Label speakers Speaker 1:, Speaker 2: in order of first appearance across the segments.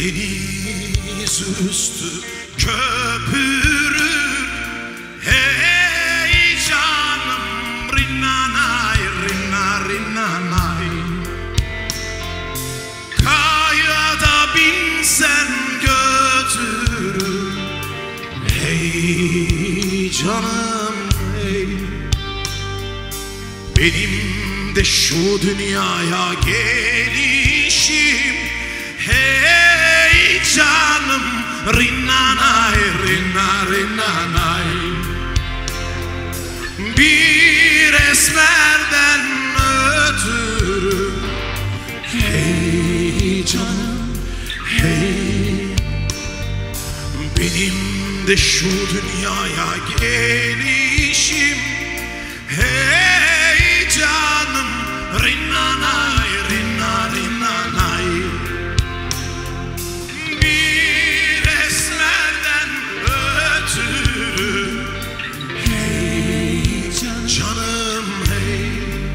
Speaker 1: Deniz üstü köpürür, hey canım, rinnanay, rinna rinnanay. Kayada binsen götürür, hey canım hey. Benim de şu dünyaya gelişim, hey canım, rinnanay, rinna rinnanay. Bir esmerden ötürü, hey canım hey. Benim de şu dünyaya gelişim, hey canım, rinnanay, rinna rinnanay. Bir esmerden ötürü, hey canım hey.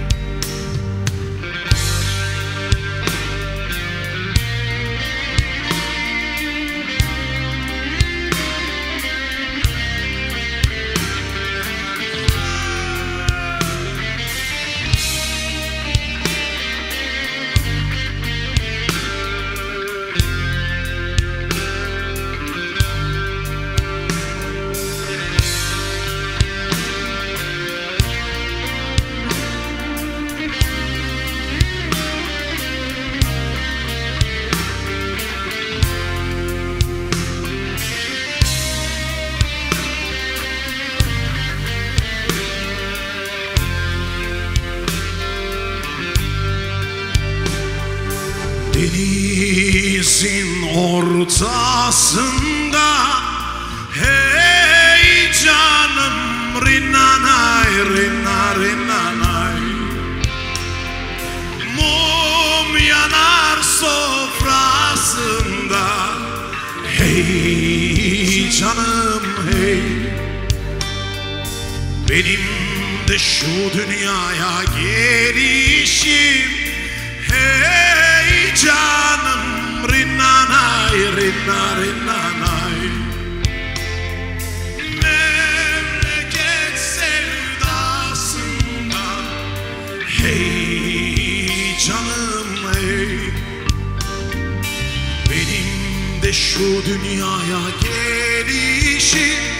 Speaker 1: Denizin ortasında, hey canım, rinnanay, rinna rinnanay. Mum yanar sofrasında, hey canım hey. Benim de şu dünyaya gelişim, hey canım, rinnanay, rinna rinnanay. Memleket sevdasında, hey canım hey. Benim de şu dünyaya gelişim,